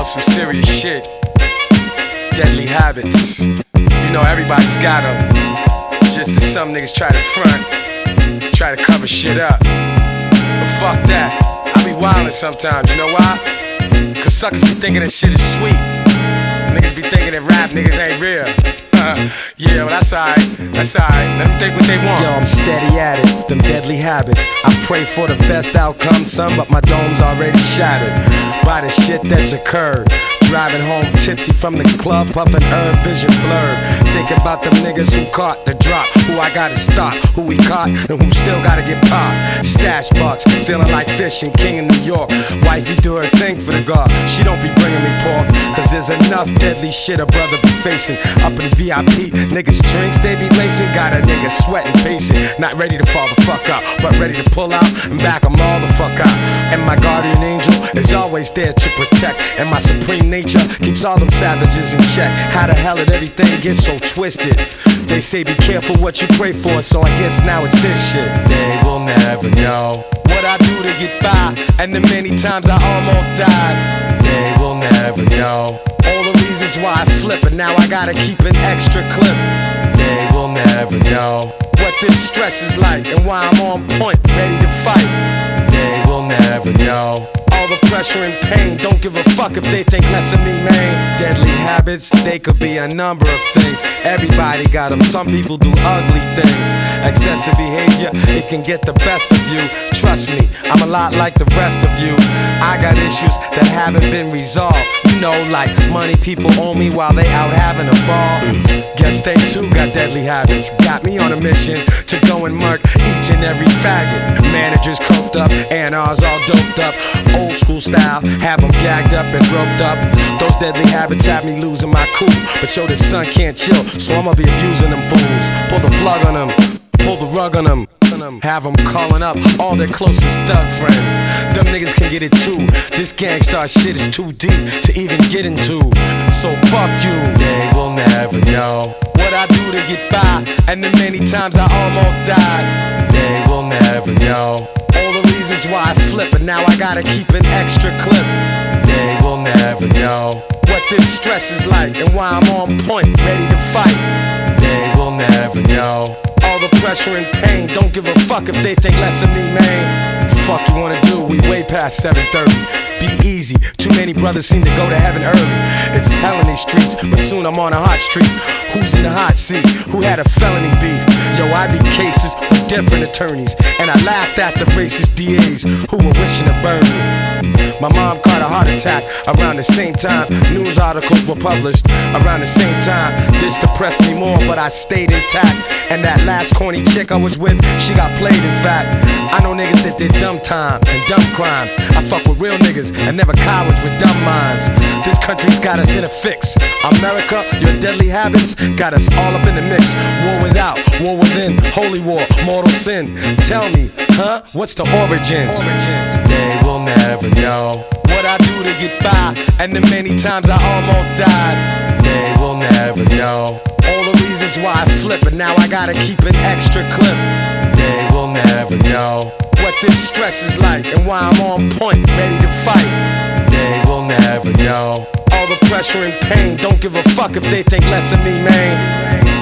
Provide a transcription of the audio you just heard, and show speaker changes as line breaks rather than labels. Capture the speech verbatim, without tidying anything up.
some serious shit. Deadly habits. You know everybody's got them. Just that some niggas try to front, try to cover shit up. But fuck that. I be wildin' sometimes, you know why? Cause suckers be thinking that shit is sweet. Niggas be thinking that rap niggas ain't real. Yeah, well that's alright, that's alright. Let them think what they want.
Yo, I'm steady at it, them deadly habits. I pray for the best outcome, son, but my dome's already shattered by the shit that's occurred. Driving home tipsy from the club, puffin' herb, vision blurred. Thinking about them niggas who caught the drop, who I gotta stop, who we caught, and who still gotta get popped. Stash bucks, feeling like fishing, king in New York. Wifey do her thing for the guard, she don't be bringing me pork. Cause there's enough deadly shit a brother be facing. Up in V I P, niggas drinks they be lacing. Got a nigga sweating, pacing, not ready to fall the fuck out, but ready to pull out and back them all the fuck out. And my guardian angel is always there to protect, and my supreme nature keeps all them savages in check. How the hell did everything get so twisted? They say be careful what you pray for, so I guess now it's this shit.
They will never know
what I do to get by, and the many times I almost died.
They will never know
all the reasons why I flip, and now I gotta keep an extra clip.
They will never know
what this stress is like, and why I'm on point, ready to fight.
They will never know
all the pressure and pain, don't give a fuck if they think less of me, man. Deadly habits, they could be a number of things. Everybody got them, some people do ugly things. Excessive behavior, it can get the best of you. Trust me, I'm a lot like the rest of you. I got issues that haven't been resolved. You know, like money people owe me while they out having a ball. Guess they too got deadly habits. Got me on a mission to go and murk each and every faggot. Managers coked up, A and R's all doped up. Old school style, have them gagged up and roped up. Those deadly habits have me losing my cool. But yo, this son can't chill, so I'ma be abusing them fools. Pull the plug on them, pull the rug on them. Have them calling up all their closest thug friends. Them niggas can get it too. This gangstar shit is too deep to even get into. So fuck you.
They will never know
what I do to get by, and the many times I almost died.
They will never know
all the reasons why I flip, and now I gotta keep an extra clip.
They will never know
what this stress is like, and why I'm on point, ready to fight.
They will never know
all the pressure and pain, don't give a fuck if they think less of me, man. Fuck you wanna do, we way past seven thirty. Be easy, too many brothers seem to go to heaven early. It's hell in these streets, but soon I'm on a hot street. Who's in the hot seat? Who had a felony beef? Yo, I beat cases with different attorneys, and I laughed at the racist D As who were wishing to burn me. My mom caught a heart attack around the same time news articles were published. Around the same time, this depressed me more, but I stayed intact. And that last corny chick I was with, she got played in fact. I know niggas that did dumb time and dumb crimes. I fuck with real niggas and never cowards with dumb minds. This country's got us in a fix. America, your deadly habits got us all up in the mix. War without, war within, holy war, mortal sin. Tell me, huh? What's the origin? Origin.
They will never know
what I do to get by, and the many times I almost died.
They will never know
all the reasons why I flip, and now I gotta keep an extra clip.
They will never know
what this stress is like, and why I'm on point, ready to fight.
They will never know
all the pressure and pain, don't give a fuck if they think less of me, man.